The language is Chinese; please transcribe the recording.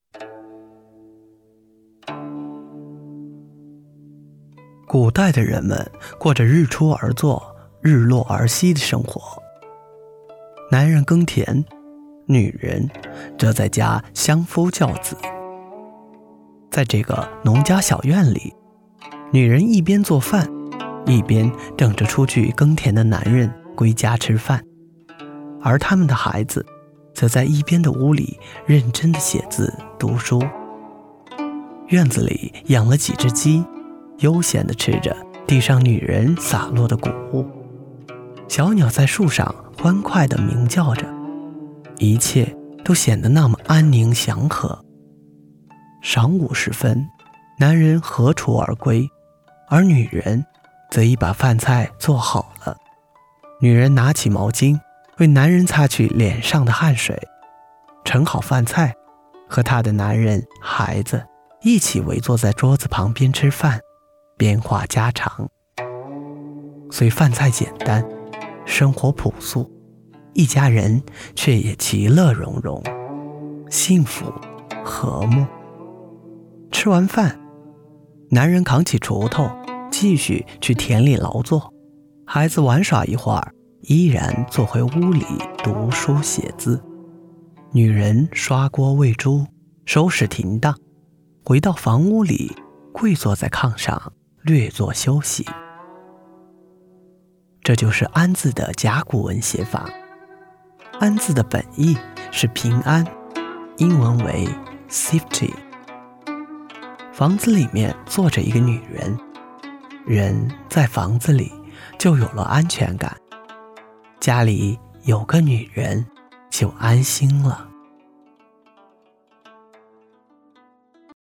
古代的人们过着日出而作、日落而息的生活，男人耕田，女人则在家相夫教子。在这个农家小院里，女人一边做饭，一边等着出去耕田的男人归家吃饭，而他们的孩子则在一边的屋里认真地写字读书。院子里养了几只鸡，悠闲地吃着地上女人洒落的谷物，小鸟在树上欢快地鸣叫着，一切都显得那么安宁祥和。晌午时分，男人荷锄而归，而女人则已把饭菜做好了。女人拿起毛巾为男人擦去脸上的汗水，盛好饭菜，和她的男人孩子一起围坐在桌子旁边吃饭，边话家常。虽饭菜简单，生活朴素，一家人却也其乐融融，幸福和睦。吃完饭，男人扛起锄头继续去田里劳作，孩子玩耍一会儿，依然坐回屋里读书写字。女人刷锅喂猪，收拾停当，回到房屋里，跪坐在炕上略作休息。这就是安字的甲骨文写法。安字的本意是平安，英文为 safety。 房子里面坐着一个女人，人在房子里就有了安全感，家里有个女人就安心了。